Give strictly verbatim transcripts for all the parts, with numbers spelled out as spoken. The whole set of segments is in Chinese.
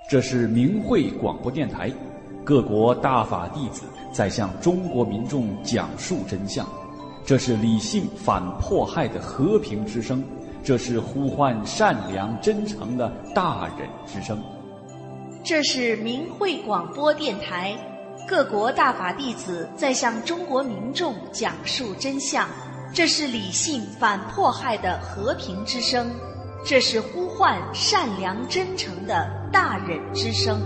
这是明慧广播电台，各国大法弟子在向中国民众讲述真相。这是理性反迫害的和平之声，这是呼唤善良真诚的大忍之声。 这是明慧广播电台，各国大法弟子在向中国民众讲述真相。这是理性反迫害的和平之声，这是呼唤善良真诚的大忍之声。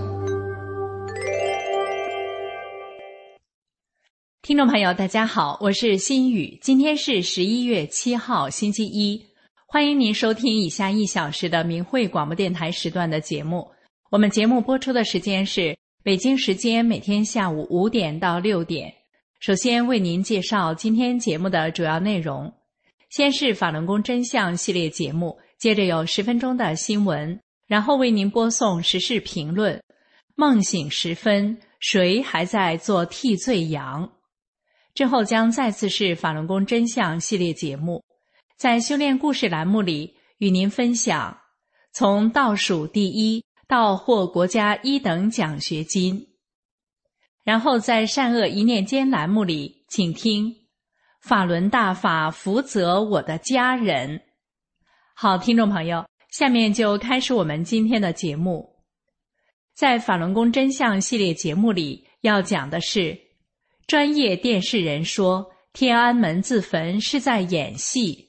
听众朋友大家好，我是心雨，今天是十一月七号星期一，欢迎您收听以下一小时的明慧广播电台时段的节目。我们节目播出的时间是北京时间每天下午五点到六点。首先为您介绍今天节目的主要内容，先是法轮功真相系列节目，接着有十分钟的新闻，然后为您播送时事评论。梦醒时分，谁还在做替罪羊？之后将再次是法轮功真相系列节目，在修炼故事栏目里与您分享从倒数第一到获国家一等奖学金。然后在善恶一念间栏目里，请听法轮大法福泽我的家人。好，听众朋友，下面就开始我们今天的节目。在法轮功真相系列节目里要讲的是，专业电视人说天安门自焚是在演戏。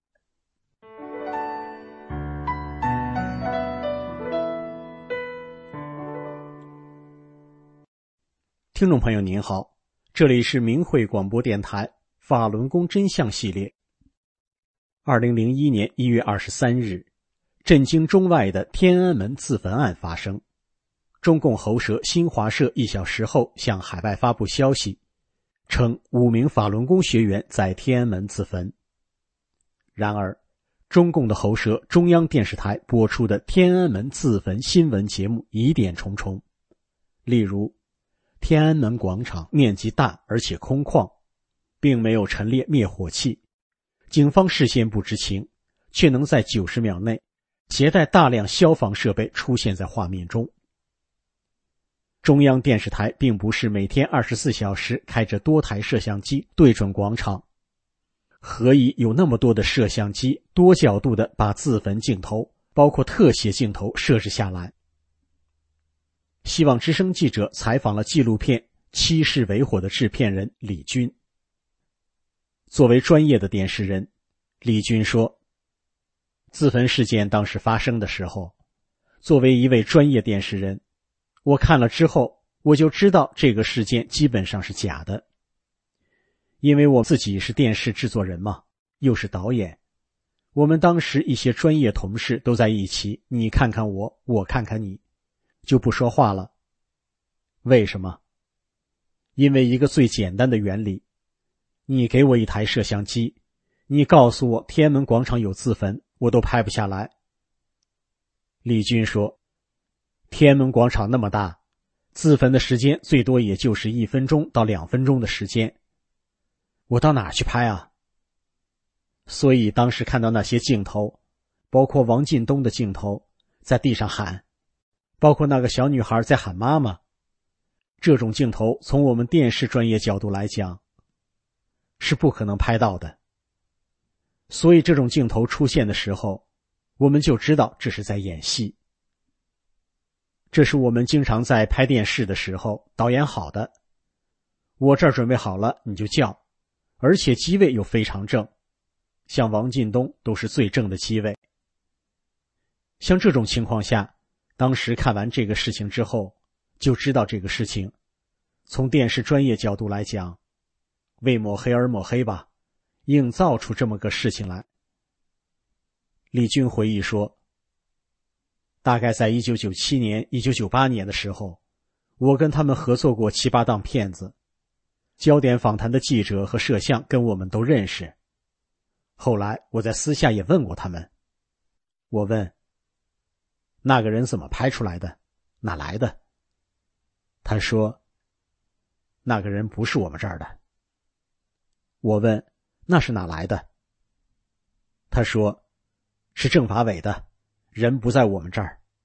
听众朋友您好，这里是明慧广播电台法轮功真相系列。二零零一年一月二十三日，震惊中外的天安门自焚案发生。中共喉舌新华社一小时后向海外发布消息，称五名法轮功学员在天安门自焚。然而，中共的喉舌中央电视台播出的天安门自焚新闻节目疑点重重，例如天安门广场面积大而且空旷，并没有陈列灭火器，警方事先不知情，却能在九十秒内携带大量消防设备出现在画面中。中央电视台并不是每天二十四小时开着多台摄像机对准广场，何以有那么多的摄像机多角度的把自焚镜头包括特写镜头设置下来？希望之声记者采访了纪录片《七世为火》的制片人李军。作为专业的电视人，李军说，自焚事件当时发生的时候，作为一位专业电视人，我看了之后，我就知道这个事件基本上是假的。因为我自己是电视制作人嘛，又是导演，我们当时一些专业同事都在一起，你看看我，我看看你，就不说话了。为什么？因为一个最简单的原理，你给我一台摄像机，你告诉我天安门广场有自焚，我都拍不下来。李军说，天安门广场那么大，自焚的时间最多也就是一分钟到两分钟的时间，我到哪去拍啊？所以当时看到那些镜头，包括王进东的镜头，在地上喊，包括那个小女孩在喊妈妈，这种镜头从我们电视专业角度来讲是不可能拍到的。所以这种镜头出现的时候，我们就知道这是在演戏。这是我们经常在拍电视的时候导演好的，我这儿准备好了你就叫，而且机位又非常正，像王进东都是最正的机位。像这种情况下，当时看完这个事情之后，就知道这个事情从电视专业角度来讲，为抹黑而抹黑吧，硬造出这么个事情来。李军回忆说，大概在一九九七年一九九八年的时候，我跟他们合作过七八档片子，焦点访谈的记者和摄像跟我们都认识。后来我在私下也问过他们，我问那个人怎么拍出来的，哪来的？他说那个人不是我们这儿的。我问那是哪来的？他说是政法委的，人不在我们这儿，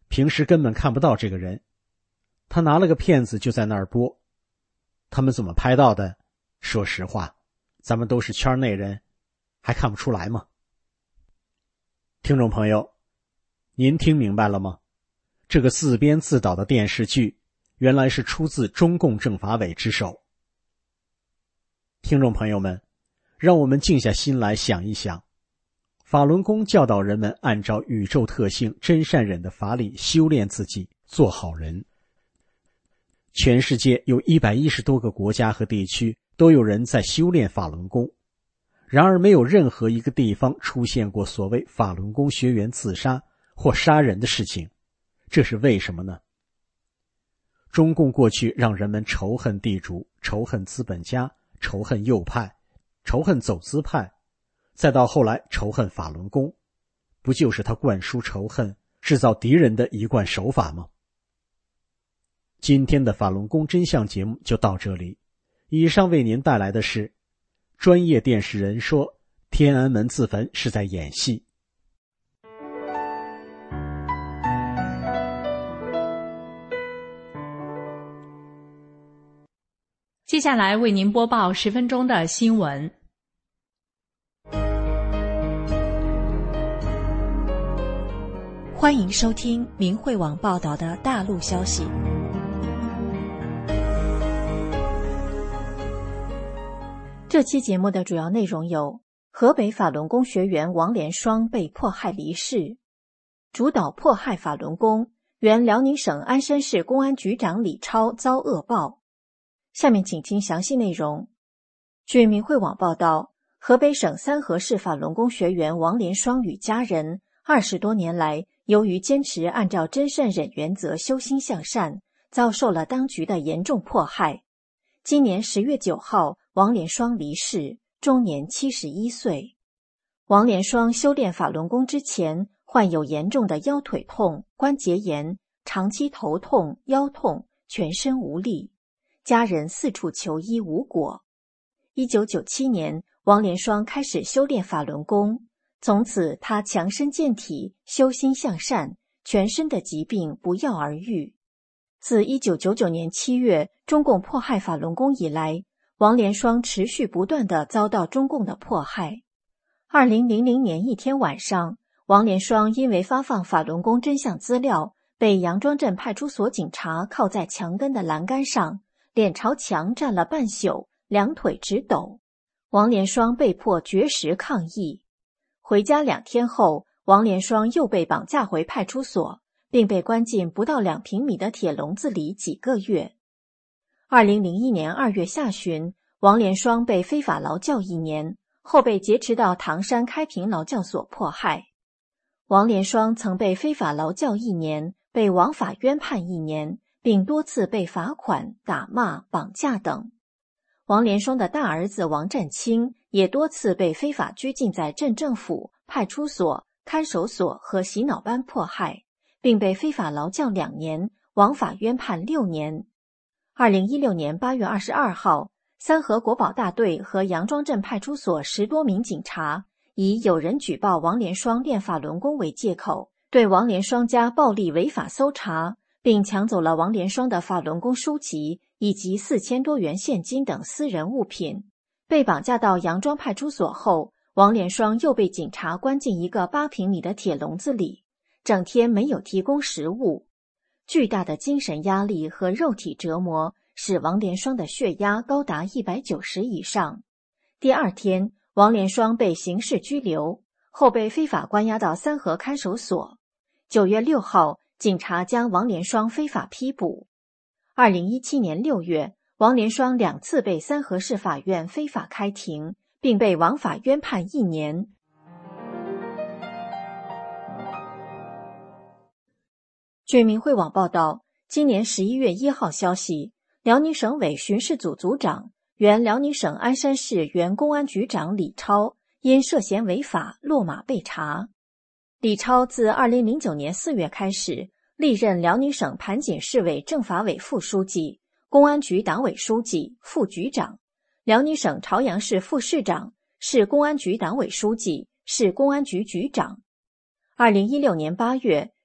平时根本看不到这个人，他拿了个片子就在那儿播。他们怎么拍到的？说实话，咱们都是圈内人，还看不出来吗？听众朋友，您听明白了吗？这个自编自导的电视剧原来是出自中共政法委之手。听众朋友们，让我们静下心来想一想，法轮功教导人们按照宇宙特性真善忍的法理修炼自己，做好人。全世界有一百一十多个国家和地区都有人在修炼法轮功，然而没有任何一个地方出现过所谓法轮功学员自杀或杀人的事情，这是为什么呢？中共过去让人们仇恨地主，仇恨资本家，仇恨右派，仇恨走资派，再到后来仇恨法轮功，不就是他灌输仇恨、制造敌人的一贯手法吗？今天的法轮功真相节目就到这里，以上为您带来的是专业电视人说天安门自焚是在演戏。 接下来为您播报十分钟的新闻。 欢迎收听明慧网报道的大陆消息。这期节目的主要内容有：河北法轮功学员王连双被迫害离世，主导迫害法轮功原辽宁省鞍山市公安局长李超遭恶报。下面请听详细内容。据明慧网报道，河北省三河市法轮功学员王连双与家人二十多年来，由于坚持按照真善忍原则修心向善，遭受了当局的严重迫害。今年十月九号，王连双离世，终年七十一岁。王连双修炼法轮功之前，患有严重的腰腿痛、关节炎，长期头痛、腰痛，全身无力。家人四处求医无果。一九九七年，王连双开始修炼法轮功，从此他强身健体，修心向善，全身的疾病不药而愈。自一九九九年七月中共迫害法轮功以来，王连双持续不断地遭到中共的迫害。二零零零年一天晚上，王连双因为发放法轮功真相资料，被杨庄镇派出所警察铐在墙根的栏杆上，脸朝墙站了半宿，两腿直抖。王连双被迫绝食抗议。回家两天后，王连双又被绑架回派出所，并被关进不到两平米的铁笼子里几个月。二零零一年二月下旬，王连双被非法劳教一年，后被劫持到唐山开平劳教所迫害。王连双曾被非法劳教一年，被王法冤判一年，并多次被罚款、打骂、绑架等。王连双的大儿子王占清也多次被非法拘禁在镇政府、派出所、看守所和洗脑班迫害，并被非法劳教两年，王法冤判六年。二零一六年八月二十二号，三河国保大队和杨庄镇派出所十多名警察以有人举报王连双练法轮功为借口，对王连双家暴力违法搜查，并抢走了王连双的法轮功书籍以及四千多元现金等私人物品。被绑架到杨庄派出所后，王连双又被警察关进一个八平米的铁笼子里，整天没有提供食物。巨大的精神压力和肉体折磨使王连双的血压高达一百九十以上。第二天，王连双被刑事拘留，后被非法关押到三河看守所。九月六号，警察将王连双非法批捕。二零一七年六月，王连双两次被三河市法院非法开庭，并被王法冤判一年。据明慧网报道，今年十一月一号消息，辽宁省委巡视组组长、原辽宁省鞍山市原公安局长李超因涉嫌违法落马被查。李超自二零零九年四月开始历任辽宁省盘锦市委政法委副书记、公安局党委书记、副局长，辽宁省朝阳市副市长、市公安局党委书记、市公安局局长。二零一六年八月，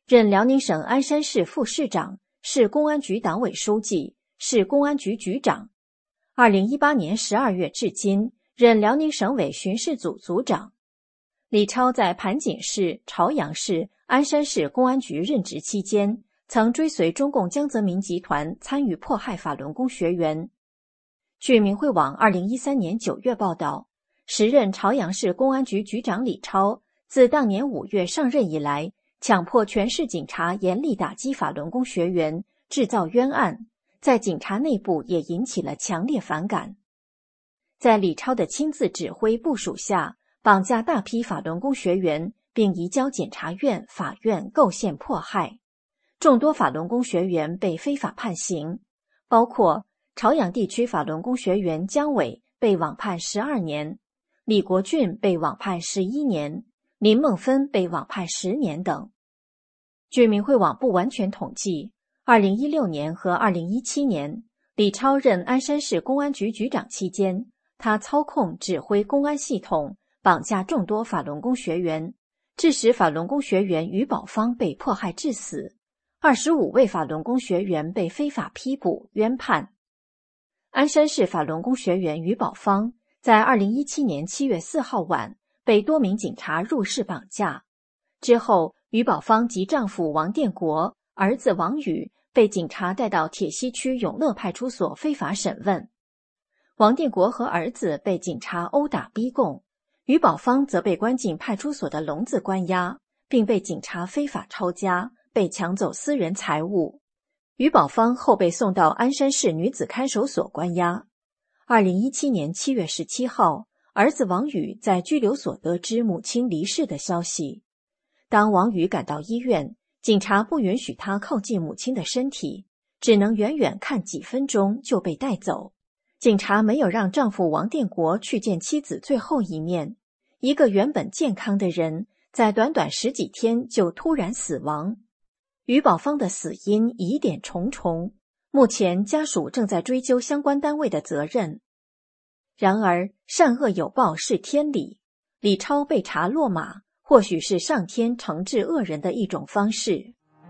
任辽宁省鞍山市副市长，市公安局党委书记，市公安局局长。二零一八年十二月至今，任辽宁省委巡视组组长。李超在盘锦市、朝阳市、鞍山市公安局任职期间，曾追随中共江泽民集团参与迫害法轮功学员。据明慧网二零一三年九月报道，时任朝阳市公安局局长李超，自当年五月上任以来，强迫全市警察严厉打击法轮功学员，制造冤案，在警察内部也引起了强烈反感。在李超的亲自指挥部署下，绑架大批法轮功学员，并移交检察院、法院构陷迫害。众多法轮功学员被非法判刑，包括朝阳地区法轮功学员姜伟被网判十二年，李国俊被网判十一年，林梦芬被网判十年等。据明慧网不完全统计，二零一六年和二零一七年，李超任鞍山市公安局局长期间，他操控指挥公安系统，绑架众多法轮功学员，致使法轮功学员于宝芳被迫害致死，二十五位法轮功学员被非法批捕、冤判。鞍山市法轮功学员于宝芳在二零一七年七月四号晚被多名警察入室绑架，之后于宝芳及丈夫王殿国、儿子王宇被警察带到铁西区永乐派出所非法审问。王殿国和儿子被警察殴打逼供，于宝芳则被关进派出所的笼子关押，并被警察非法抄家，被抢走私人财物。于宝芳后被送到鞍山市女子看守所关押。二零一七年七月十七号，儿子王宇在拘留所得知母亲离世的消息。当王宇赶到医院，警察不允许他靠近母亲的身体，只能远远看几分钟就被带走。警察没有让丈夫王殿国去见妻子最后一面，一个原本健康的人，在短短十几天就突然死亡。于宝芳的死因疑点重重，目前家属正在追究相关单位的责任。然而，善恶有报是天理，李超被查落马，或许是上天惩治恶人的一种方式。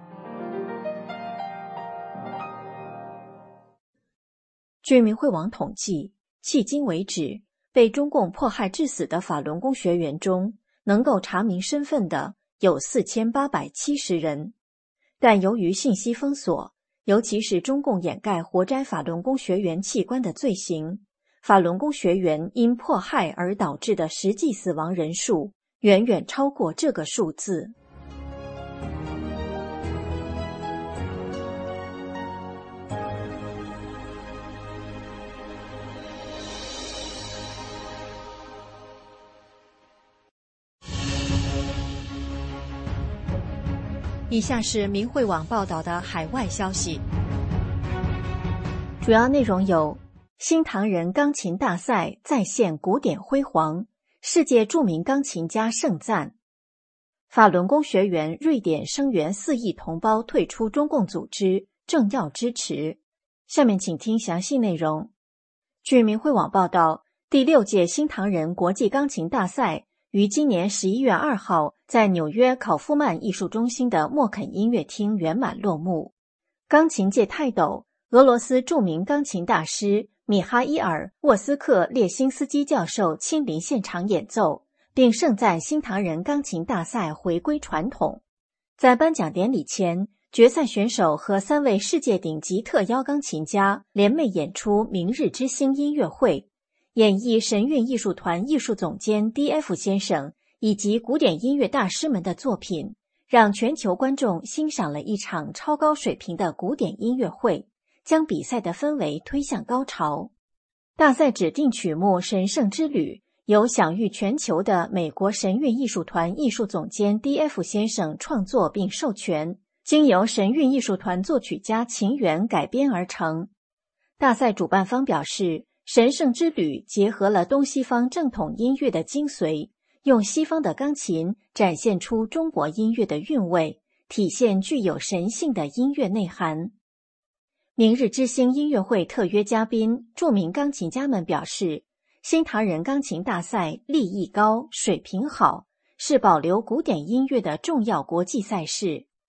据明慧网统计，迄今为止，被中共迫害致死的法轮功学员中，能够查明身份的有四千八百七十人。但由于信息封锁，尤其是中共掩盖活摘法轮功学员器官的罪行，法轮功学员因迫害而导致的实际死亡人数远远超过这个数字。以下是明慧网报道的海外消息，主要内容有：新唐人钢琴大赛再现古典辉煌，世界著名钢琴家盛赞；法轮功学员瑞典声援四亿同胞退出中共组织，政要支持。下面请听详细内容。据明慧网报道，第六届新唐人国际钢琴大赛于今年十一月二号在纽约考夫曼艺术中心的莫肯音乐厅圆满落幕。钢琴界泰斗、俄罗斯著名钢琴大师米哈伊尔·沃斯克列辛斯基教授亲临现场演奏，并盛赞新唐人钢琴大赛回归传统。在颁奖典礼前，决赛选手和三位世界顶级特邀钢琴家联袂演出《明日之星》音乐会，演绎神韵艺术团艺术总监 D F 先生以及古典音乐大师们的作品，让全球观众欣赏了一场超高水平的古典音乐会，将比赛的氛围推向高潮。大赛指定曲目《神圣之旅》由享誉全球的美国神韵艺术团艺术总监 D F 先生创作并授权，经由神韵艺术团作曲家秦源改编而成。大赛主办方表示，神圣之旅结合了东西方正统音乐的精髓，用西方的钢琴展现出中国音乐的韵味，体现具有神性的音乐内涵。明日之星音乐会特约嘉宾、著名钢琴家们表示，新唐人钢琴大赛立意高、水平好，是保留古典音乐的重要国际赛事。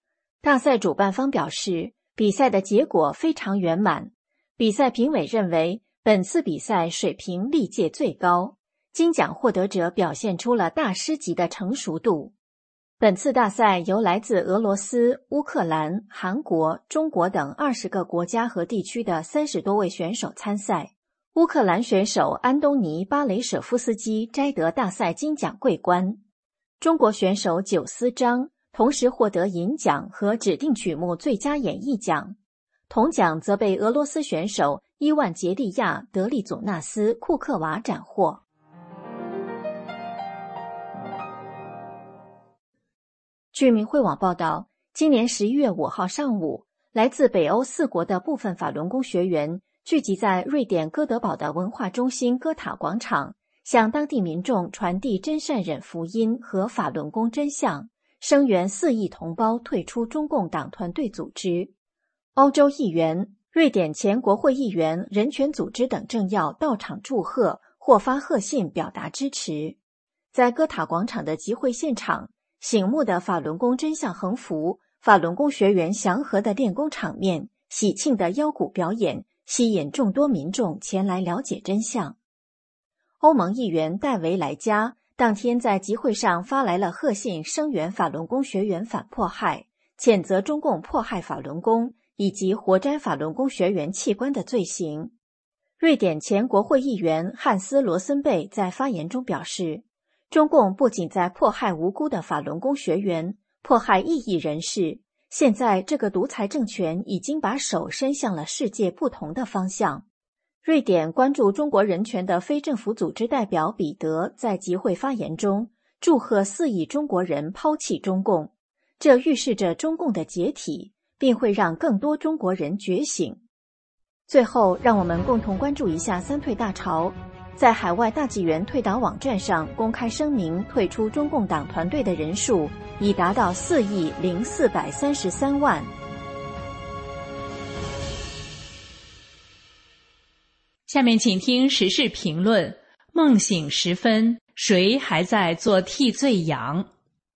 大赛主办方表示，比赛的结果非常圆满。比赛评委认为，本次比赛水平历届最高，金奖获得者表现出了大师级的成熟度。本次大赛由来自俄罗斯、乌克兰、韩国、中国等二十个国家和地区的三十多位选手参赛。乌克兰选手安东尼·巴雷舍夫斯基摘得大赛金奖桂冠，中国选手九思章同时获得银奖和指定曲目最佳演绎奖，铜奖则被俄罗斯选手伊万杰利亚·德利祖纳斯·库克娃斩获。据明慧网报道，今年十一月五号上午，来自北欧四国的部分法轮功学员聚集在瑞典哥德堡的文化中心歌塔广场，向当地民众传递真善忍福音和法轮功真相，声援四亿同胞退出中共党团队组织。欧洲议员、瑞典前国会议员、人权组织等政要到场祝贺或发贺信表达支持。在歌塔广场的集会现场，醒目的法轮功真相横幅、法轮功学员祥和的练功场面、喜庆的腰鼓表演，吸引众多民众前来了解真相。欧盟议员戴维莱加当天在集会上发来了贺信，声援法轮功学员反迫害，谴责中共迫害法轮功以及活摘法轮功学员器官的罪行。瑞典前国会议员汉斯·罗森贝在发言中表示，中共不仅在迫害无辜的法轮功学员，迫害异议人士，现在这个独裁政权已经把手伸向了世界不同的方向。瑞典关注中国人权的非政府组织代表彼得在集会发言中祝贺四亿中国人抛弃中共，这预示着中共的解体，并会让更多中国人觉醒。最后，让我们共同关注一下三退大潮。在海外大纪元退党网站上公开声明退出中共党团队的人数已达到四亿零四百三十三万。 下面请听时事评论：梦醒时分，谁还在做替罪羊？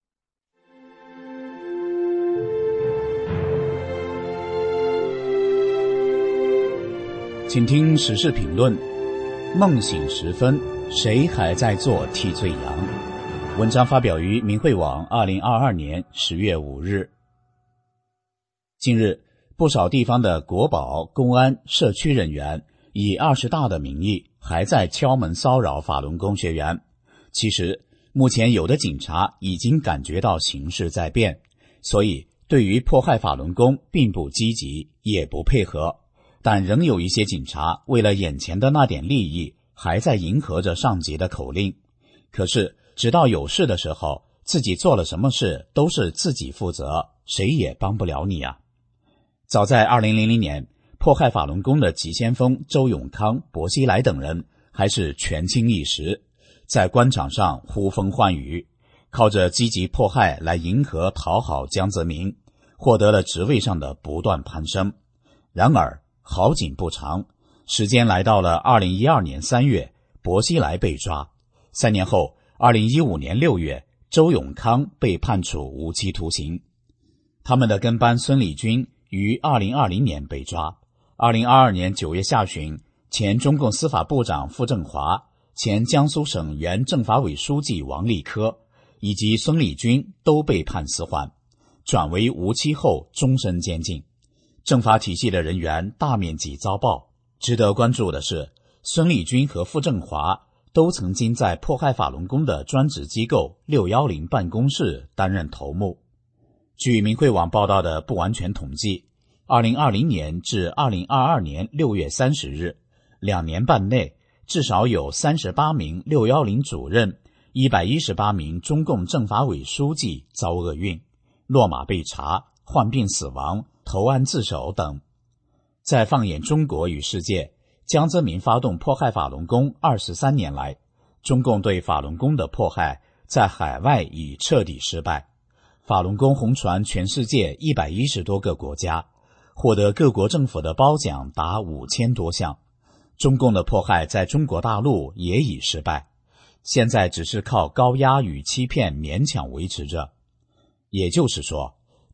请听时事评论：梦醒时分，谁还在做替罪羊？文章发表于明慧网二零二二年十月五日。近日，不少地方的国保、公安、社区人员以二十大的名义还在敲门骚扰法轮功学员。其实，目前有的警察已经感觉到形势在变，所以对于迫害法轮功并不积极，也不配合。但仍有一些警察为了眼前的那点利益，还在迎合着上级的口令。可是，直到有事的时候，自己做了什么事都是自己负责，谁也帮不了你啊。早在二零零零年，迫害法轮功的急先锋周永康、薄熙来等人还是权倾一时，在官场上呼风唤雨，靠着积极迫害来迎合讨好江泽民，获得了职位上的不断攀升。然而好景不长，时间来到了二零一二年三月，薄熙来被抓。三年后，二零一五年六月，周永康被判处无期徒刑。他们的跟班孙立军于二零二零年被抓。二零二二年九月下旬，前中共司法部长傅政华、前江苏省原政法委书记王立科以及孙立军都被判死缓，转为无期后终身监禁。政法体系的人员大面积遭报。值得关注的是，孙立军和傅政华都曾经在迫害法轮功的专职机构六一零办公室担任头目。据明慧网报道的不完全统计，二零二零年至二零二二年六月三十日，两年半内至少有三十八名六一零主任、一百一十八名中共政法委书记遭厄运，落马被查、患病死亡、投案自首等。再放眼中国与世界，江泽民发动迫害法轮功二十三年来，中共对法轮功的迫害在海外已彻底失败。法轮功红传全世界一百一十多个国家，获得各国政府的褒奖达五千多项。中共的迫害在中国大陆也已失败，现在只是靠高压与欺骗勉强维持着。也就是说，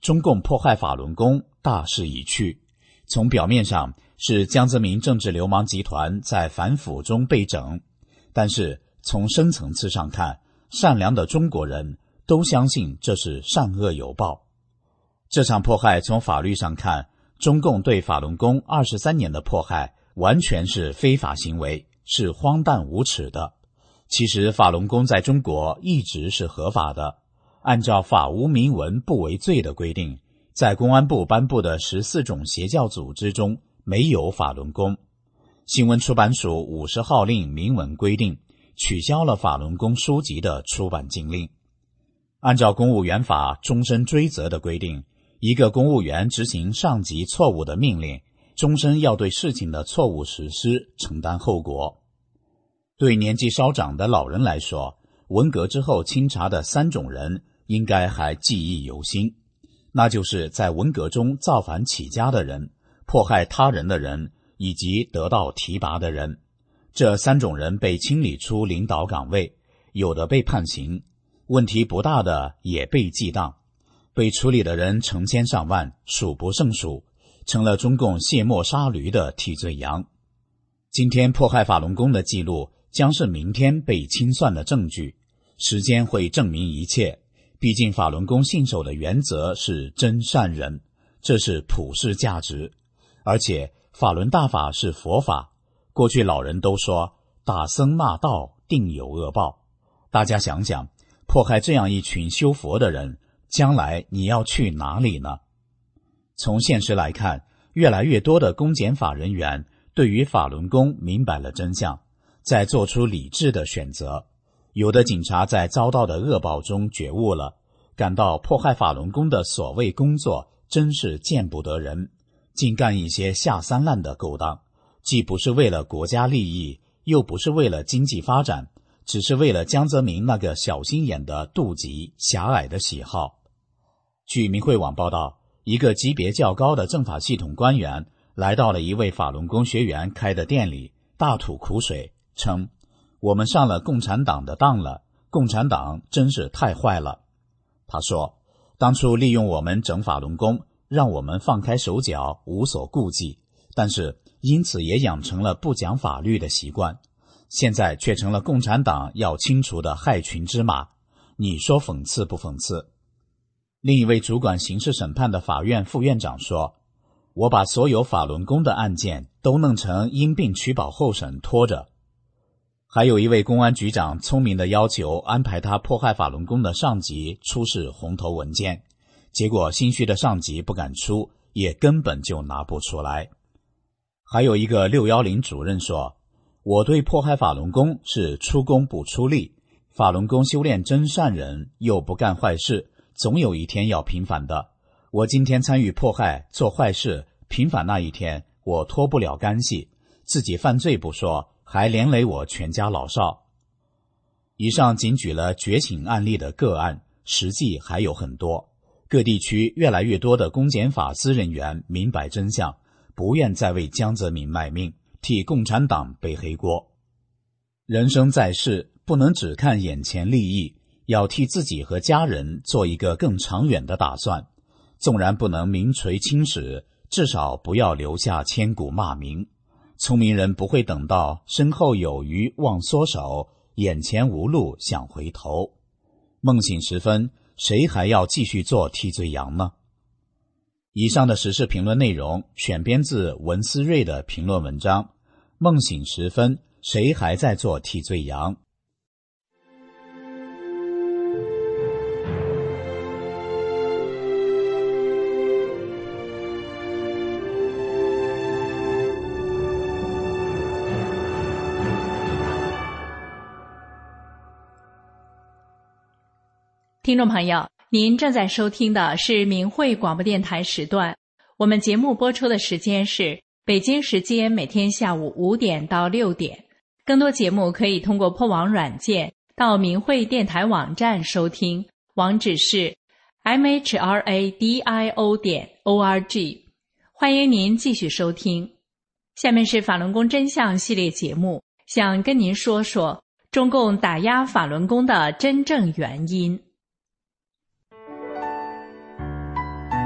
中共迫害法轮功大势已去。从表面上是江泽民政治流氓集团在反腐中被整，但是从深层次上看，善良的中国人都相信这是善恶有报。这场迫害从法律上看，中共对法轮功二十三年的迫害完全是非法行为，是荒诞无耻的。其实法轮功在中国一直是合法的，按照法无明文不为罪的规定，在公安部颁布的十四种邪教组织中没有法轮功。新闻出版署五十号令明文规定，取消了法轮功书籍的出版禁令。按照公务员法终身追责的规定，一个公务员执行上级错误的命令，终身要对事情的错误实施承担后果。对年纪稍长的老人来说，文革之后清查的三种人应该还记忆犹新，那就是在文革中造反起家的人、迫害他人的人以及得到提拔的人。这三种人被清理出领导岗位，有的被判刑，问题不大的也被记当，被处理的人成千上万，数不胜数，成了中共卸磨杀驴的替罪羊。今天迫害法轮功的记录将是明天被清算的证据，时间会证明一切。毕竟法轮功信守的原则是真善忍，这是普世价值。而且法轮大法是佛法，过去老人都说打僧骂道定有恶报。大家想想，迫害这样一群修佛的人，将来你要去哪里呢？从现实来看，越来越多的公检法人员对于法轮功明白了真相，在做出理智的选择。有的警察在遭到的恶报中觉悟了，感到迫害法轮功的所谓工作真是见不得人，竟干一些下三滥的勾当，既不是为了国家利益，又不是为了经济发展，只是为了江泽民那个小心眼的妒忌狭隘的喜好。据明慧网报道，一个级别较高的政法系统官员来到了一位法轮功学员开的店里，大吐苦水，称我们上了共产党的当了，共产党真是太坏了。他说，当初利用我们整法轮功，让我们放开手脚，无所顾忌，但是因此也养成了不讲法律的习惯，现在却成了共产党要清除的害群之马，你说讽刺不讽刺？另一位主管刑事审判的法院副院长说，我把所有法轮功的案件都弄成因病取保候审拖着。还有一位公安局长聪明地要求安排他迫害法轮功的上级出示红头文件，结果心虚的上级不敢出，也根本就拿不出来。还有一个六一零主任说，我对迫害法轮功是出功不出力，法轮功修炼真善人，又不干坏事，总有一天要平反的。我今天参与迫害做坏事，平反那一天我脱不了干系，自己犯罪不说，还连累我全家老少。以上仅举了绝情案例的个案，实际还有很多。各地区越来越多的公检法司人员明白真相，不愿再为江泽民卖命，替共产党背黑锅。人生在世，不能只看眼前利益，要替自己和家人做一个更长远的打算。纵然不能名垂青史，至少不要留下千古骂名。聪明人不会等到身后有余忘缩手，眼前无路想回头。梦醒时分，谁还要继续做替罪羊呢？以上的时事评论内容选编自文思睿的评论文章《梦醒时分，谁还在做替罪羊》。 听众朋友，您正在收听的是明慧广播电台时段，我们节目播出的时间是北京时间每天下午五点到六点。更多节目可以通过破网软件到明慧电台网站收听，网址是 m h r a d i o 点 o r g。 欢迎您继续收听。下面是法轮功真相系列节目，想跟您说说中共打压法轮功的真正原因。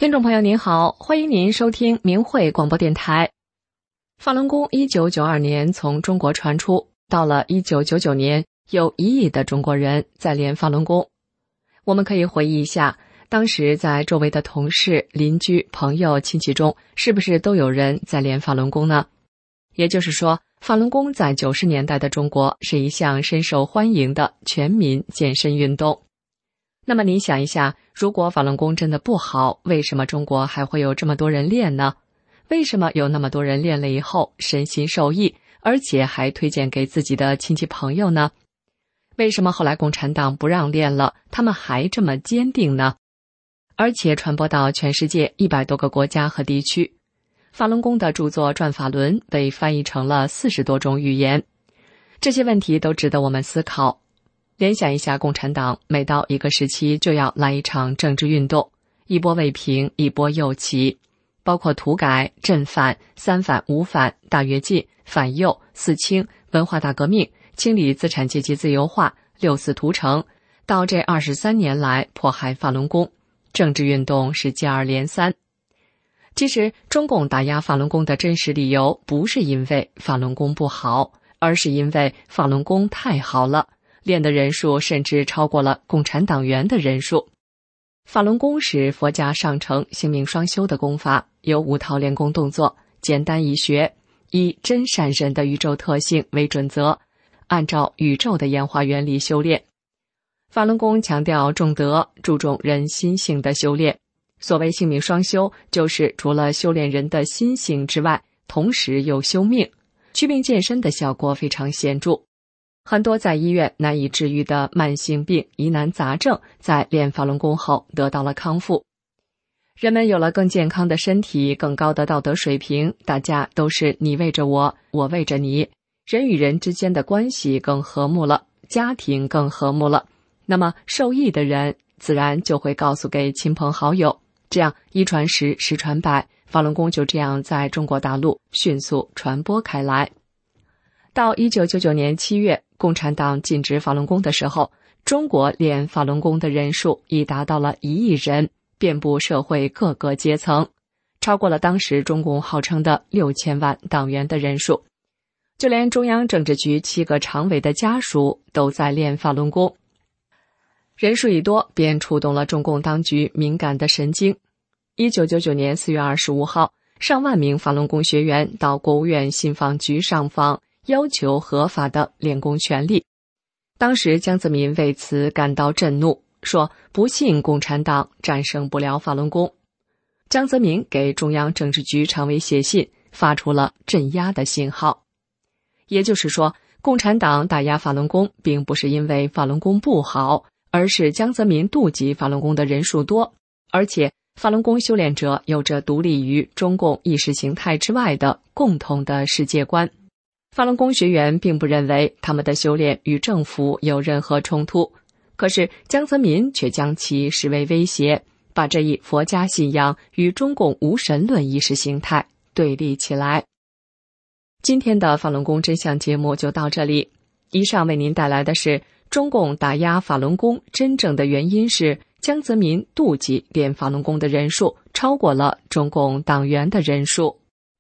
听众朋友您好，欢迎您收听明慧广播电台。法轮功一九九二年从中国传出，到了一九九九年，有一亿的中国人在练法轮功。我们可以回忆一下，当时在周围的同事、邻居、朋友、亲戚中，是不是都有人在练法轮功呢？也就是说，法轮功在九十年代的中国是一项深受欢迎的全民健身运动。那么您想一下，如果法轮功真的不好，为什么中国还会有这么多人练呢？为什么有那么多人练了以后身心受益，而且还推荐给自己的亲戚朋友呢？为什么后来共产党不让练了，他们还这么坚定呢？而且传播到全世界一百多个国家和地区。法轮功的著作《转法轮》被翻译成了四十多种语言。这些问题都值得我们思考。联想一下，共产党每到一个时期就要来一场政治运动，一波未平，一波又起，包括土改、镇反、三反、五反、大跃进、反右、四清、文化大革命、清理资产阶级自由化、六四屠城，到这二十三年来迫害法轮功，政治运动是接二连三。其实，中共打压法轮功的真实理由不是因为法轮功不好，而是因为法轮功太好了，练的人数甚至超过了共产党员的人数。法轮功是佛家上乘性命双修的功法，有五套练功动作，简单易学，以真善忍的宇宙特性为准则，按照宇宙的演化原理修炼。法轮功强调重德，注重人心性的修炼。所谓性命双修，就是除了修炼人的心性之外，同时又修命，祛病健身的效果非常显著。很多在医院难以治愈的慢性病、疑难杂症，在练法轮功后得到了康复。人们有了更健康的身体，更高的道德水平，大家都是你为着我，我为着你，人与人之间的关系更和睦了，家庭更和睦了。那么受益的人自然就会告诉给亲朋好友，这样一传十，十传百，法轮功就这样在中国大陆迅速传播开来。到一九九九年七月，共产党禁止法轮功的时候，中国练法轮功的人数已达到了一亿人，遍布社会各个阶层，超过了当时中共号称的六千万党员的人数。就连中央政治局七个常委的家属都在练法轮功。人数一多，便触动了中共当局敏感的神经。一九九九年四月二十五号，上万名法轮功学员到国务院信访局上访，要求合法的练功权利。当时江泽民为此感到震怒，说不信共产党战胜不了法轮功。江泽民给中央政治局常委写信，发出了镇压的信号。也就是说，共产党打压法轮功并不是因为法轮功不好，而是江泽民妒忌法轮功的人数多，而且法轮功修炼者有着独立于中共意识形态之外的共同的世界观。法轮功学员并不认为他们的修炼与政府有任何冲突，可是江泽民却将其视为威胁，把这一佛家信仰与中共无神论意识形态对立起来。今天的法轮功真相节目就到这里，以上为您带来的是中共打压法轮功真正的原因是江泽民妒忌练法轮功的人数超过了中共党员的人数。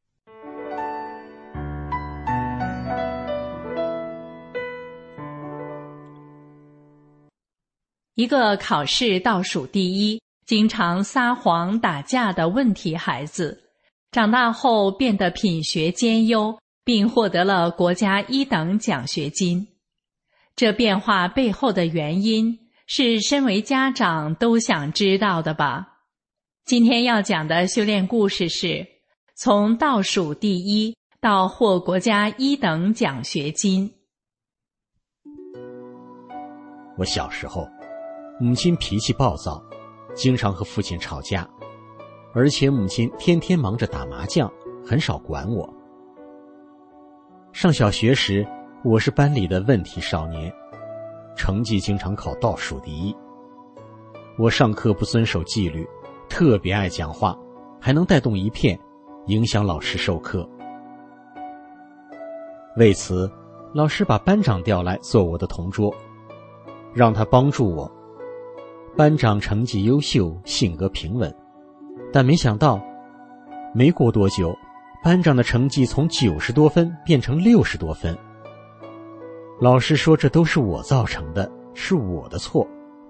一个考试倒数第一，经常撒谎打架的问题孩子，长大后变得品学兼优，并获得了国家一等奖学金。这变化背后的原因是身为家长都想知道的吧？今天要讲的修炼故事是从倒数第一到获国家一等奖学金。 我小时候，母亲脾气暴躁，经常和父亲吵架，而且母亲天天忙着打麻将，很少管我。上小学时，我是班里的问题少年，成绩经常考倒数第一。我上课不遵守纪律，特别爱讲话，还能带动一片，影响老师授课。为此，老师把班长调来做我的同桌，让他帮助我。班长成绩优秀，性格平稳， 但没想到，没过多久，班长的成绩从九十多分变成六十多分。老师说这都是我造成的，是我的错。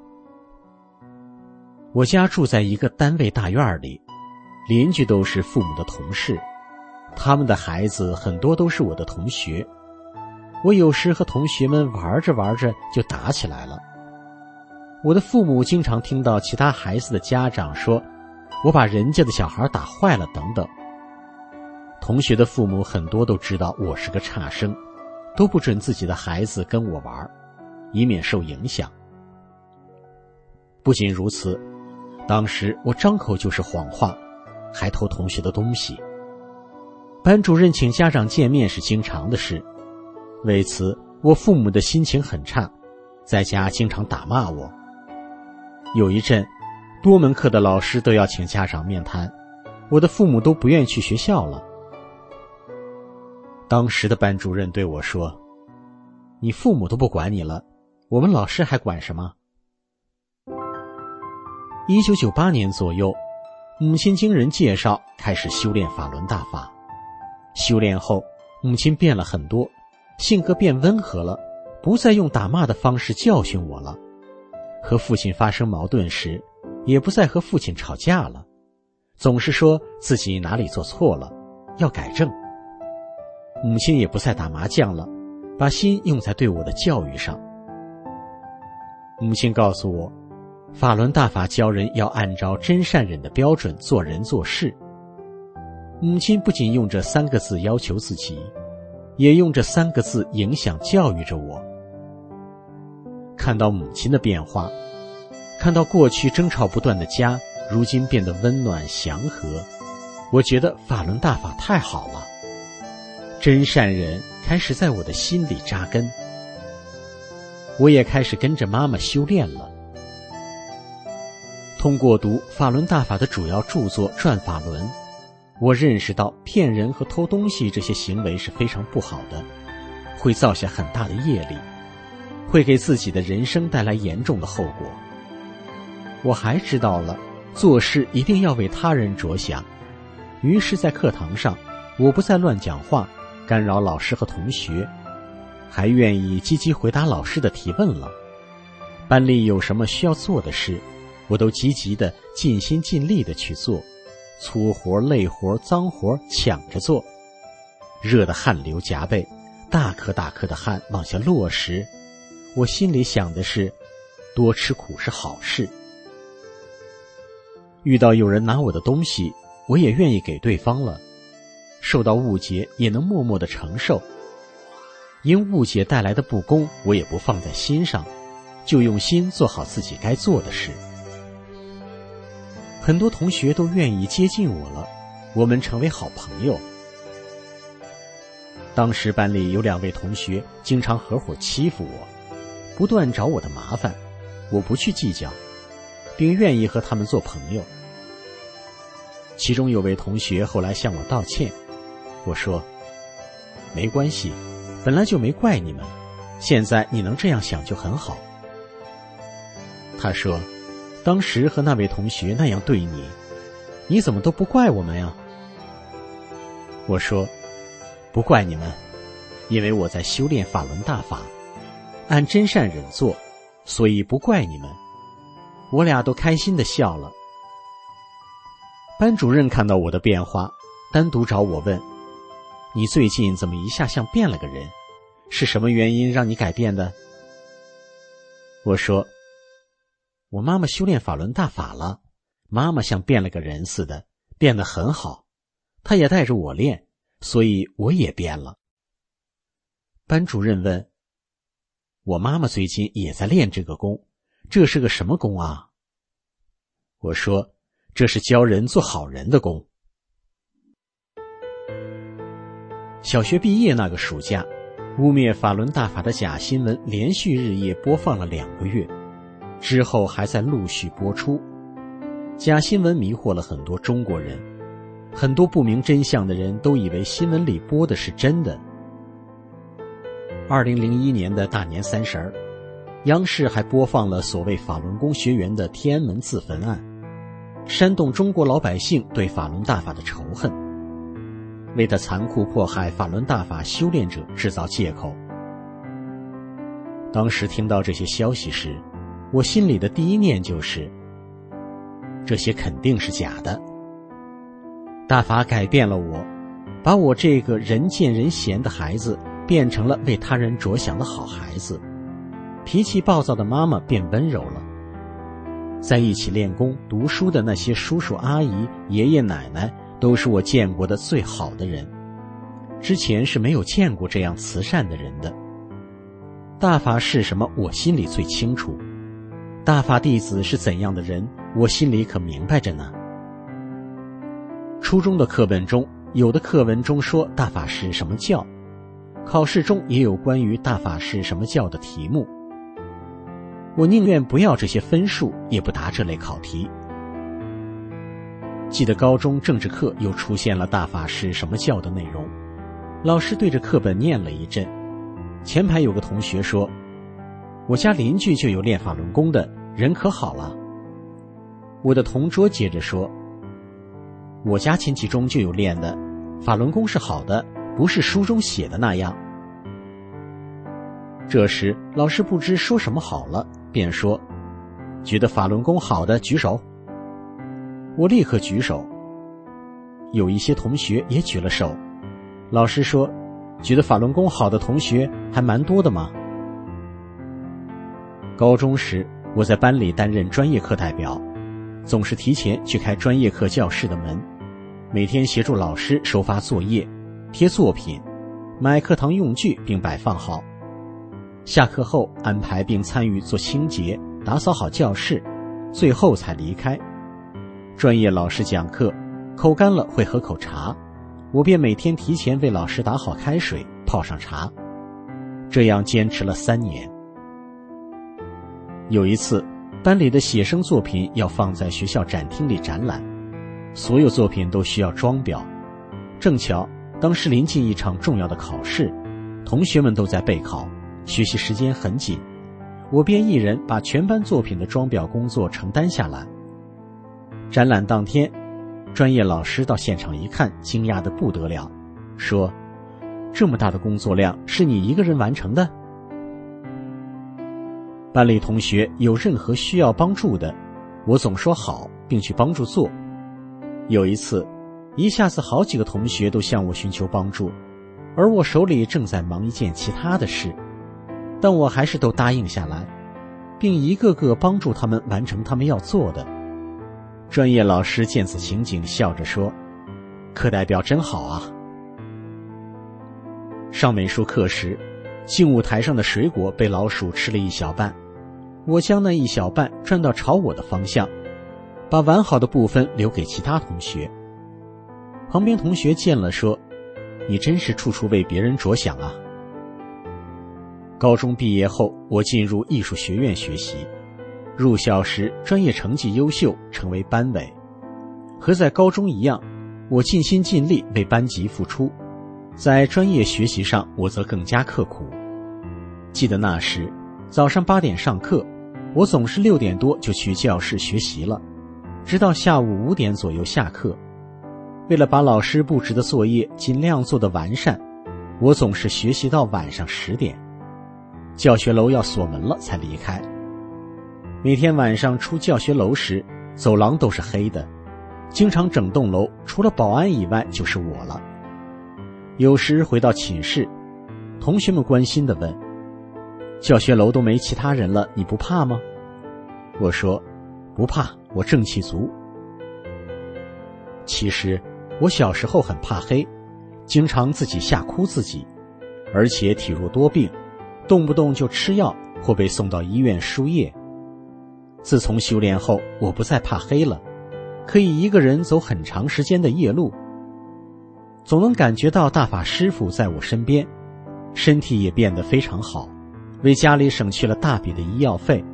我家住在一个单位大院里，邻居都是父母的同事，他们的孩子很多都是我的同学。我有时和同学们玩着玩着就打起来了。我的父母经常听到其他孩子的家长说我把人家的小孩打坏了等等。同学的父母很多都知道我是个差生，都不准自己的孩子跟我玩，以免受影响。不仅如此，当时我张口就是谎话，还偷同学的东西。班主任请家长见面是经常的事，为此我父母的心情很差，在家经常打骂我。有一阵，多门课的老师都要请家长面谈，我的父母都不愿去学校了。当时的班主任对我说：“你父母都不管你了，我们老师还管什么？”一九九八年左右，母亲经人介绍开始修炼法轮大法。修炼后，母亲变了很多，性格变温和了，不再用打骂的方式教训我了。和父亲发生矛盾时，也不再和父亲吵架了，总是说自己哪里做错了，要改正。母亲也不再打麻将了，把心用在对我的教育上。母亲告诉我，法轮大法教人要按照真善忍的标准做人做事。母亲不仅用这三个字要求自己，也用这三个字影响教育着我。看到母亲的变化，看到过去争吵不断的家如今变得温暖祥和，我觉得法轮大法太好了，真善忍开始在我的心里扎根。我也开始跟着妈妈修炼了。通过读法轮大法的主要著作《转法轮》，我认识到骗人和偷东西这些行为是非常不好的，会造下很大的业力，会给自己的人生带来严重的后果。我还知道了做事一定要为他人着想，于是在课堂上我不再乱讲话，干扰老师和同学，还愿意积极回答老师的提问了。班里有什么需要做的事，我都积极的尽心尽力的去做，粗活累活脏活抢着做。热得汗流浃背，大颗大颗的汗往下落时，我心里想的是多吃苦是好事。遇到有人拿我的东西，我也愿意给对方了，受到误解也能默默地承受。因误解带来的不公，我也不放在心上，就用心做好自己该做的事。很多同学都愿意接近我了，我们成为好朋友。当时班里有两位同学经常合伙欺负我，不断找我的麻烦，我不去计较，并愿意和他们做朋友。其中有位同学后来向我道歉，我说：“没关系，本来就没怪你们，现在你能这样想就很好。”他说：“当时和那位同学那样对你，你怎么都不怪我们呀？”我说：“不怪你们，因为我在修炼法轮大法，按真善忍做，所以不怪你们。”我俩都开心地笑了。班主任看到我的变化，单独找我问：“你最近怎么一下像变了个人？是什么原因让你改变的？”我说：“我妈妈修炼法轮大法了，妈妈像变了个人似的，变得很好。她也带着我练，所以我也变了。”班主任问：“我妈妈最近也在练这个功，这是个什么功啊？”我说：“这是教人做好人的功。”小学毕业那个暑假，污蔑法轮大法的假新闻连续日夜播放了两个月，之后还在陆续播出。假新闻迷惑了很多中国人，很多不明真相的人都以为新闻里播的是真的。二零零一年的大年三十儿，央视还播放了所谓法轮功学员的天安门自焚案。 煽动中国老百姓对法轮大法的仇恨，为他残酷迫害法轮大法修炼者制造借口。当时听到这些消息时，我心里的第一念就是，这些肯定是假的。大法改变了我，把我这个人见人嫌的孩子变成了为他人着想的好孩子，脾气暴躁的妈妈变温柔了。在一起练功读书的那些叔叔阿姨爷爷奶奶都是我见过的最好的人，之前是没有见过这样慈善的人的。大法是什么我心里最清楚，大法弟子是怎样的人我心里可明白着呢。初中的课本中，有的课文中说大法是什么教，考试中也有关于大法是什么教的题目。我宁愿不要这些分数，也不答这类考题。记得高中政治课又出现了大法是什么教的内容，老师对着课本念了一阵，前排有个同学说，我家邻居就有练法轮功的，人可好了。我的同桌接着说，我家亲戚中就有练的，法轮功是好的，不是书中写的那样。这时老师不知说什么好了，便说，觉得法轮功好的举手。我立刻举手，有一些同学也举了手。老师说，觉得法轮功好的同学还蛮多的嘛。高中时我在班里担任专业课代表，总是提前去开专业课教室的门，每天协助老师收发作业、贴作品、买课堂用具并摆放好。下课后安排并参与做清洁，打扫好教室，最后才离开。专业老师讲课，口干了会喝口茶，我便每天提前为老师打好开水，泡上茶。这样坚持了三年。有一次，班里的写生作品要放在学校展厅里展览，所有作品都需要装裱。正巧当时临近一场重要的考试，同学们都在备考，学习时间很紧，我便一人把全班作品的装裱工作承担下来。展览当天，专业老师到现场一看，惊讶得不得了，说，这么大的工作量是你一个人完成的？班里同学有任何需要帮助的，我总说好，并去帮助做。有一次，一下子好几个同学都向我寻求帮助，而我手里正在忙一件其他的事，但我还是都答应下来，并一个个帮助他们完成他们要做的。专业老师见此情景，笑着说，课代表真好啊。上美术课时，静舞台上的水果被老鼠吃了一小半，我将那一小半转到朝我的方向，把完好的部分留给其他同学。旁边同学见了说，你真是处处为别人着想啊。高中毕业后，我进入艺术学院学习，入校时专业成绩优秀，成为班委。和在高中一样，我尽心尽力为班级付出，在专业学习上我则更加刻苦。记得那时早上八点上课，我总是六点多就去教室学习了，直到下午五点左右下课。为了把老师布置的作业尽量做得完善，我总是学习到晚上十点，教学楼要锁门了才离开。每天晚上出教学楼时，走廊都是黑的，经常整栋楼除了保安以外就是我了。有时回到寝室，同学们关心地问，教学楼都没其他人了，你不怕吗？我说，不怕，我正气足。其实我小时候很怕黑，经常自己吓哭自己，而且体弱多病，动不动就吃药或被送到医院输液。自从修炼后，我不再怕黑了，可以一个人走很长时间的夜路，总能感觉到大法师父在我身边，身体也变得非常好，为家里省去了大笔的医药费。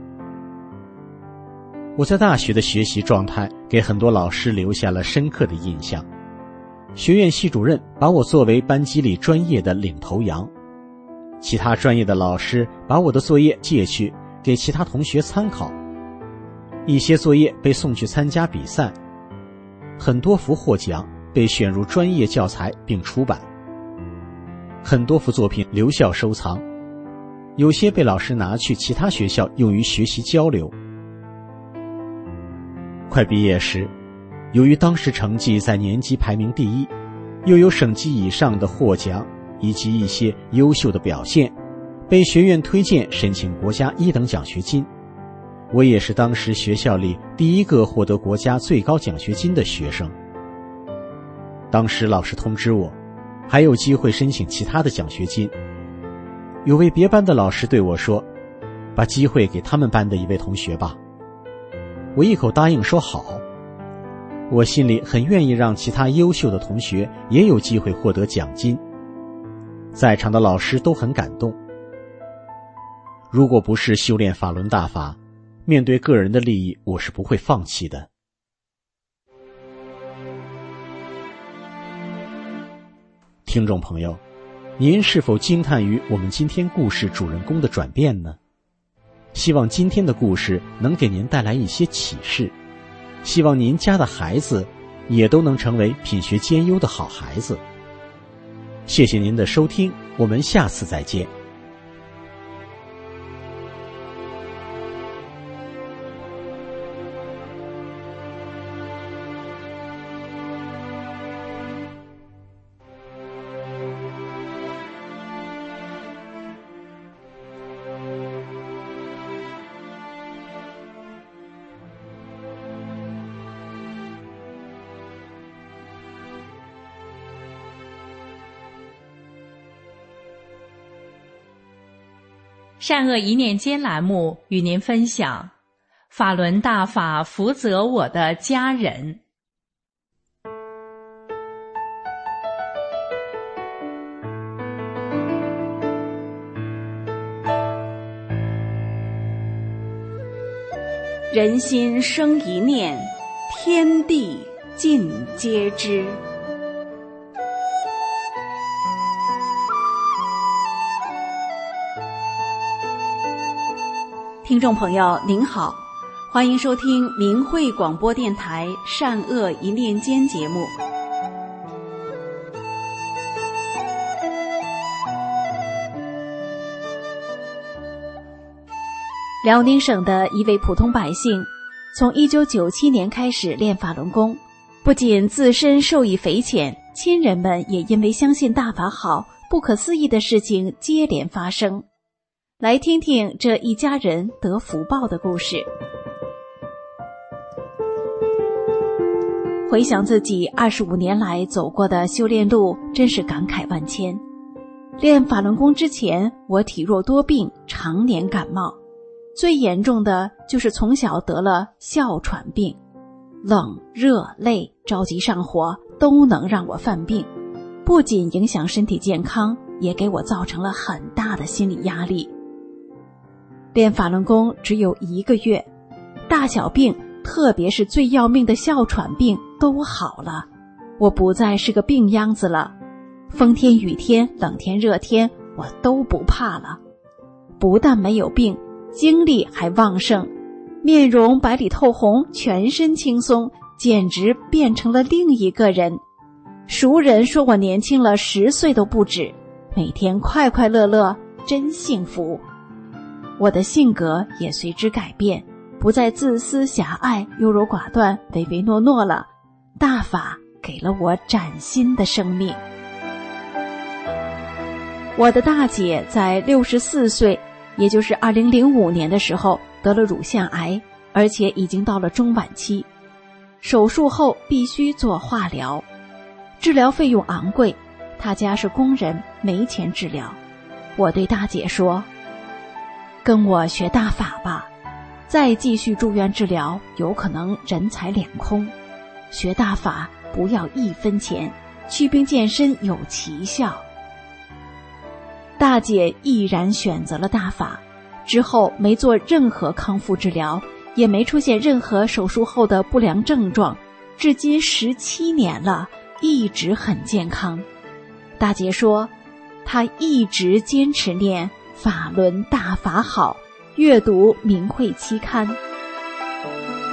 我在大学的学习状态给很多老师留下了深刻的印象，学院系主任把我作为班级里专业的领头羊，其他专业的老师把我的作业借去给其他同学参考。 一些作业被送去参加比赛，很多幅获奖被选入专业教材并出版，很多幅作品留校收藏，有些被老师拿去其他学校用于学习交流。快毕业时，由于当时成绩在年级排名第一，又有省级以上的获奖以及一些优秀的表现，被学院推荐申请国家一等奖学金。我也是当时学校里第一个获得国家最高奖学金的学生。当时老师通知我，还有机会申请其他的奖学金。有位别班的老师对我说，把机会给他们班的一位同学吧。我一口答应说好。我心里很愿意让其他优秀的同学也有机会获得奖金。在场的老师都很感动。如果不是修炼法轮大法，面对个人的利益，我是不会放弃的。听众朋友，您是否惊叹于我们今天故事主人公的转变呢？希望今天的故事能给您带来一些启示，希望您家的孩子也都能成为品学兼优的好孩子。谢谢您的收听，我们下次再见。 善恶一念间栏目与您分享法轮大法福泽我的家人。 人心生一念，天地尽皆知。听众朋友您好，欢迎收听明慧广播电台善恶一念间节目。辽宁省的一位普通百姓，从一九九七年开始练法轮功，不仅自身受益匪浅，亲人们也因为相信大法好，不可思议的事情接连发生。来听听这一家人得福报的故事。回想自己二十五年来走过的修炼路，真是感慨万千。练法轮功之前，我体弱多病，常年感冒，最严重的就是从小得了哮喘病，冷、热、累、着急上火都能让我犯病，不仅影响身体健康，也给我造成了很大的心理压力。练法轮功只有一个月，大小病，特别是最要命的哮喘病都好了，我不再是个病秧子了，风天雨天冷天热天我都不怕了，不但没有病，精力还旺盛，面容白里透红，全身轻松，简直变成了另一个人。熟人说我年轻了十岁都不止，每天快快乐乐，真幸福。我的性格也随之改变，不再自私狭隘、优柔寡断、唯唯诺诺了。大法给了我崭新的生命。我的大姐在六十四岁，也就是二零零五年的时候得了乳腺癌，而且已经到了中晚期，手术后必须做化疗，治疗费用昂贵，她家是工人，没钱治疗。我对大姐说，跟我学大法吧，再继续住院治疗有可能人财两空，学大法不要一分钱，祛病健身有奇效。大姐毅然选择了大法，之后没做任何康复治疗，也没出现任何手术后的不良症状，至今十七年了，一直很健康。大姐说，她一直坚持念法轮大法好，阅读明慧期刊。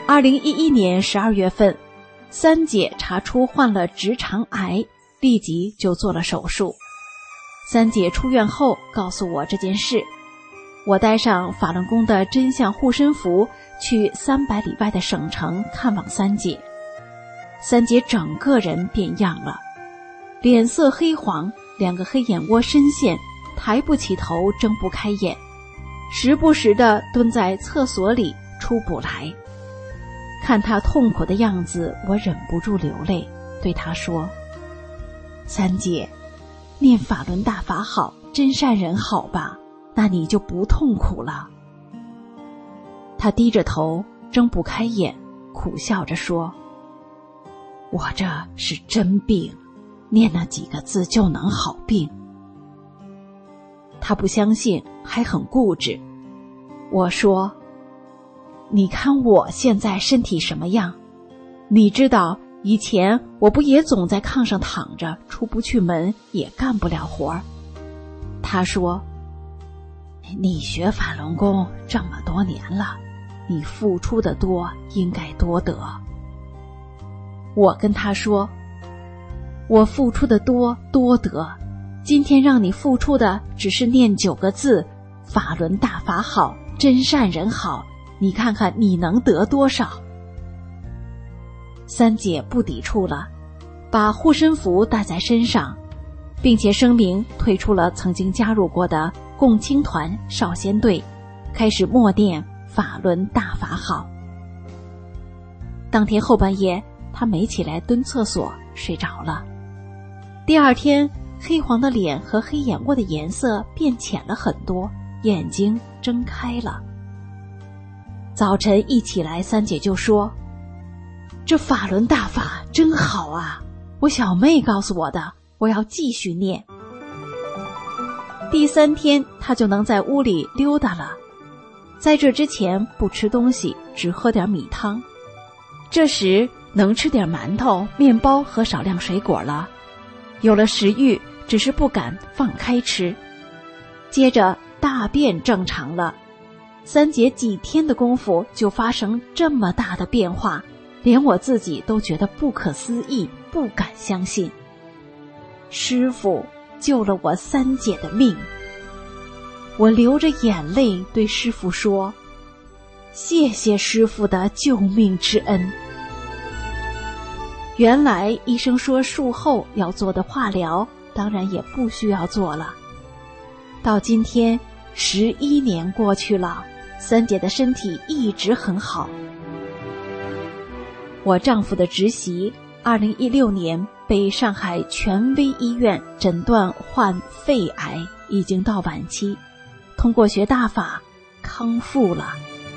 二零一一年十二月份，三姐查出患了直肠癌，立即就做了手术。三姐出院后告诉我这件事，我带上法轮功的真相护身符去三百里外的省城看望三姐。三姐整个人变样了，脸色黑黄，两个黑眼窝深陷，抬不起头，睁不开眼，时不时地蹲在厕所里出不来。看她痛苦的样子，我忍不住流泪，对她说：三姐，念法轮大法好，真善人好吧，那你就不痛苦了。她低着头，睁不开眼，苦笑着说：我这是真病，念那几个字就能好病。她不相信，还很固执。我说：你看我现在身体什么样？你知道以前我不也总在炕上躺着，出不去门，也干不了活儿。他说：你学法轮功这么多年了，你付出的多，应该多得。我跟他说：我付出的多，多得。今天让你付出的只是念九个字：法轮大法好，真善人好，你看看你能得多少。三姐不抵触了，把护身符带在身上，并且声明退出了曾经加入过的共青团少先队，开始默念法轮大法好。当天后半夜，她没起来蹲厕所，睡着了。第二天，黑黄的脸和黑眼窝的颜色变浅了很多，眼睛睁开了。早晨一起来，三姐就说：这法轮大法真好啊，我小妹告诉我的，我要继续念。第三天她就能在屋里溜达了，在这之前不吃东西，只喝点米汤，这时能吃点馒头、面包和少量水果了，有了食欲，只是不敢放开吃。接着大便正常了，三姐几天的功夫就发生这么大的变化，连我自己都觉得不可思议，不敢相信。师父救了我三姐的命。我流着眼泪对师父说：谢谢师父的救命之恩。原来医生说术后要做的化疗，当然也不需要做了。到今天十一年过去了，三姐的身体一直很好。我丈夫的侄媳二零一六年被上海权威医院诊断患肺癌，已经到晚期，通过学大法康复了。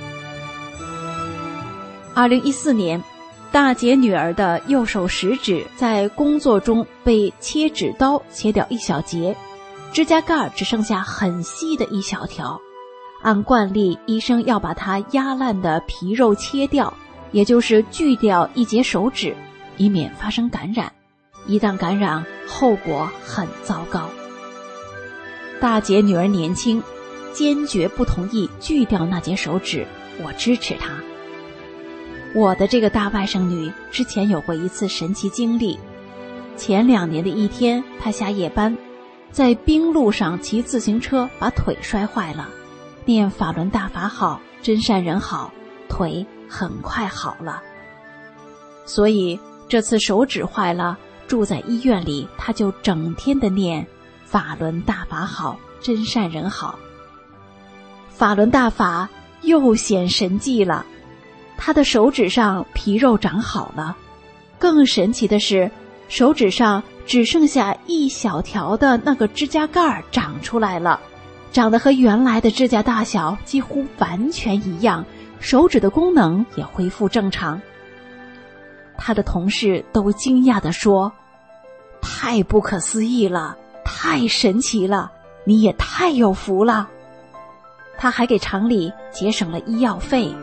二零一四年，大姐女儿的右手食指在工作中被切指刀切掉一小节，指甲盖只剩下很细的一小条。按惯例，医生要把它压烂的皮肉切掉，也就是锯掉一节手指，以免发生感染。一旦感染，后果很糟糕。大姐女儿年轻，坚决不同意锯掉那节手指，我支持她。我的这个大外甥女之前有过一次神奇经历。前两年的一天，她下夜班，在冰路上骑自行车，把腿摔坏了。念法轮大法好，真善人好，腿很快好了。所以这次手指坏了，住在医院里，她就整天的念法轮大法好，真善人好。法轮大法又显神迹了，她的手指上皮肉长好了。更神奇的是，手指上只剩下一小条的那个指甲盖长出来了，长得和原来的指甲大小几乎完全一样，手指的功能也恢复正常。他的同事都惊讶地说：太不可思议了，太神奇了，你也太有福了。他还给厂里节省了医药费。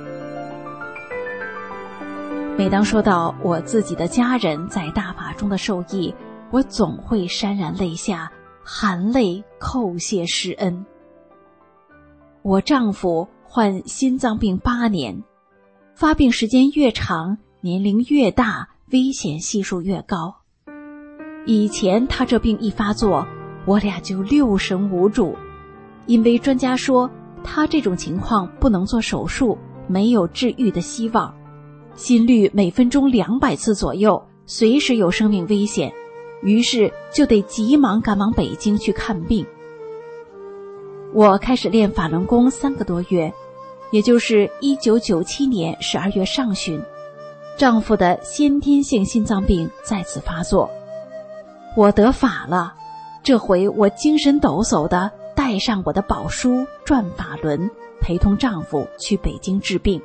每当说到我自己的家人在大法中的受益，我总会潸然泪下，含泪叩谢师恩。我丈夫患心脏病八年， 发病时间越长，年龄越大，危险系数越高。以前他这病一发作，我俩就六神无主，因为专家说他这种情况不能做手术，没有治愈的希望，心率每分钟两百次左右，随时有生命危险，于是就得急忙赶往北京去看病。我开始练法轮功三个多月，也就是一九九七年十二月上旬，丈夫的先天性心脏病再次发作，我得法了。这回我精神抖擞地带上我的宝书转法轮，陪同丈夫去北京治病。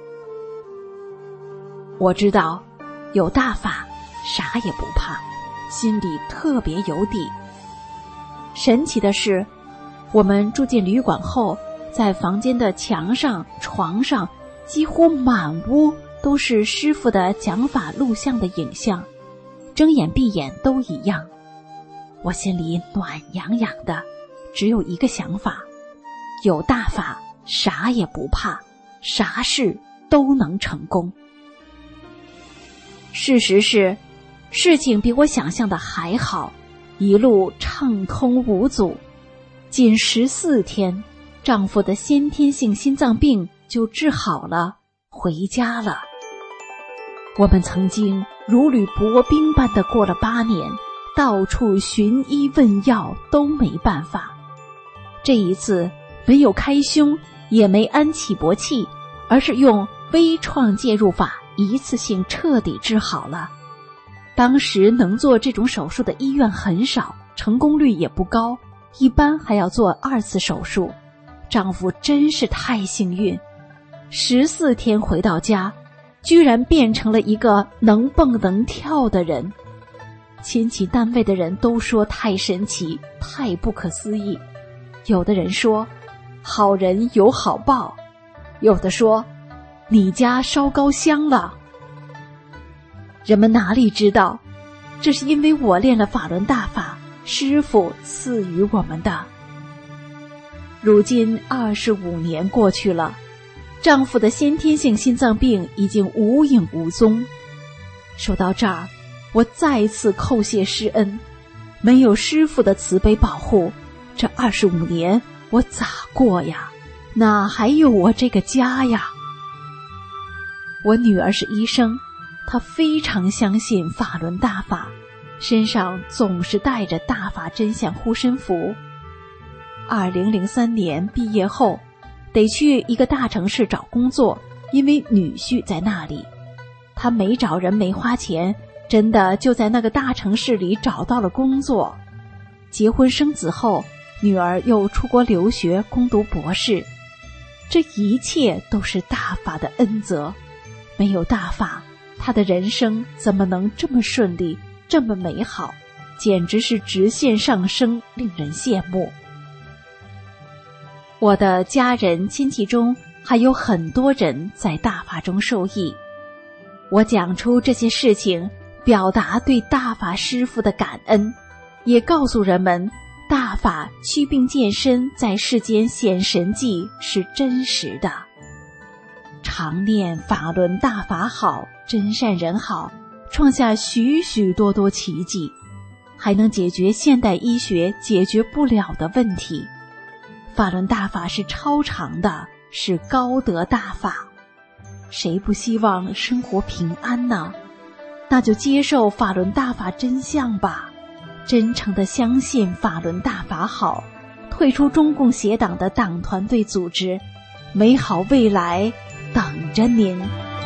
我知道有大法，啥也不怕，心里特别有底。神奇的是，我们住进旅馆后，在房间的墙上、床上，几乎满屋都是师父的讲法录像的影像，睁眼闭眼都一样。我心里暖洋洋的，只有一个想法：有大法，啥也不怕，啥事都能成功。事实是，事情比我想象的还好，一路畅通无阻。仅十四天，丈夫的先天性心脏病就治好了，回家了。我们曾经如履薄冰般的过了八年，到处寻医问药都没办法。这一次没有开胸，也没安起搏器，而是用微创介入法一次性彻底治好了。当时能做这种手术的医院很少，成功率也不高，一般还要做二次手术。丈夫真是太幸运，十四天回到家，居然变成了一个能蹦能跳的人。亲戚单位的人都说太神奇，太不可思议。有的人说好人有好报，有的说你家烧高香了。人们哪里知道，这是因为我练了法轮大法，师父赐予我们的。如今二十五年过去了，丈夫的先天性心脏病已经无影无踪。说到这儿，我再次叩谢师恩，没有师父的慈悲保护，这二十五年我咋过呀？哪还有我这个家呀？我女儿是医生，她非常相信法轮大法，身上总是带着大法真相护身符。二零零三年毕业后，得去一个大城市找工作，因为女婿在那里。她没找人没花钱，真的就在那个大城市里找到了工作。结婚生子后，女儿又出国留学攻读博士。这一切都是大法的恩泽，没有大法，她的人生怎么能这么顺利，这么美好，简直是直线上升，令人羡慕。我的家人亲戚中还有很多人在大法中受益。我讲出这些事情，表达对大法师父的感恩，也告诉人们大法祛病健身在世间显神迹是真实的。常念法轮大法好，真善人好，创下许许多多奇迹，还能解决现代医学解决不了的问题。法轮大法是超常的，是高德大法。谁不希望生活平安呢？那就接受法轮大法真相吧，真诚地相信法轮大法好，退出中共邪党的党团队组织，美好未来等着您。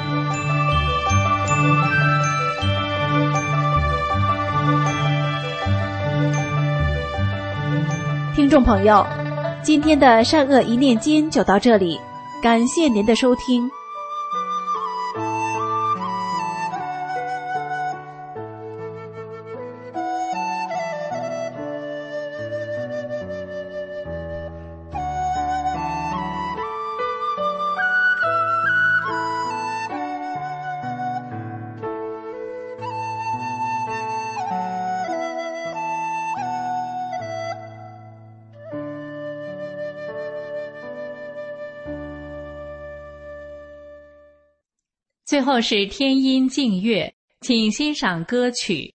听众朋友，今天的善恶一念间就到这里，感谢您的收听。 最后是天音静乐，请欣赏歌曲。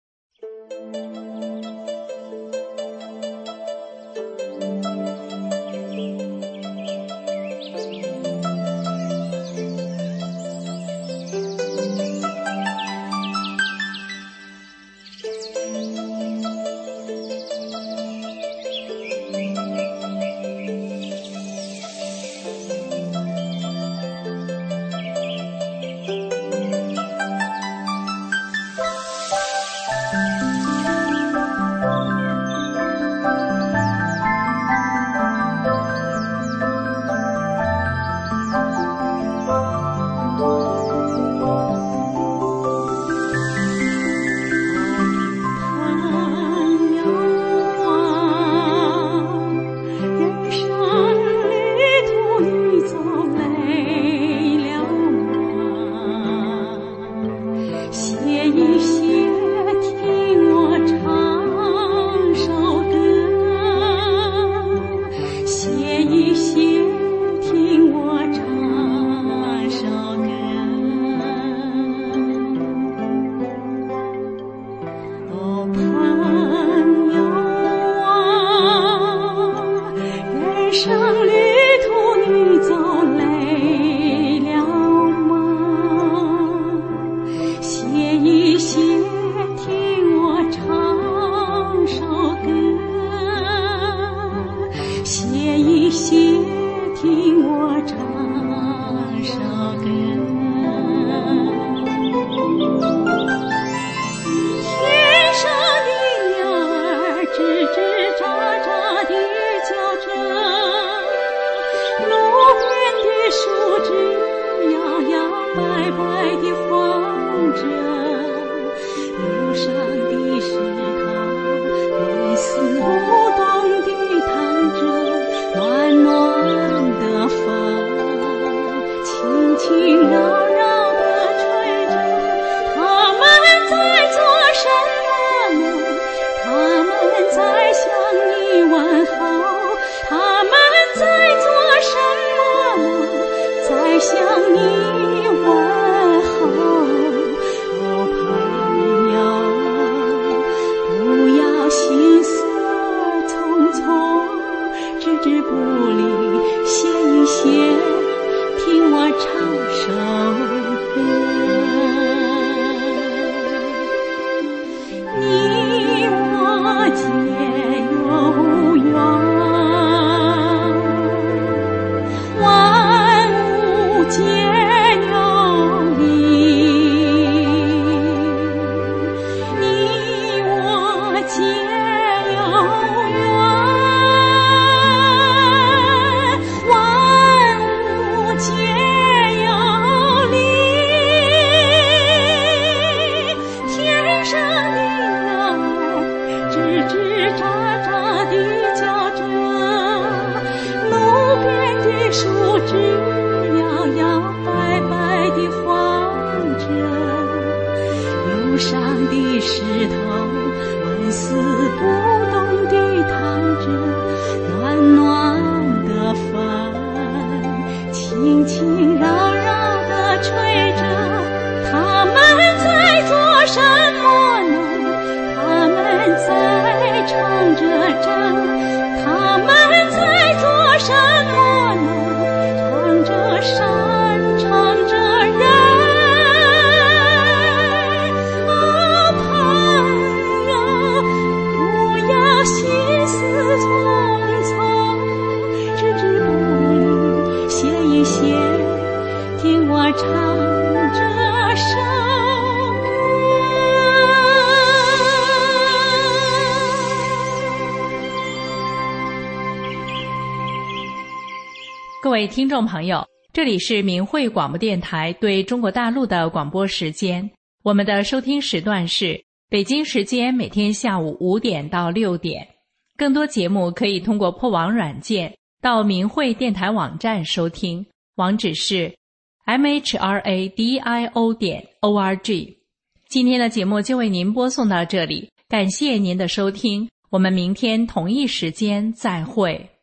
各位听众朋友，这里是明慧广播电台对中国大陆的广播时间，我们的收听时段是北京时间每天下午五点到六点。更多节目可以通过破网软件到明慧电台网站收听，网址是 m h r a d i o 点 o r g。 今天的节目就为您播送到这里，感谢您的收听，我们明天同一时间再会。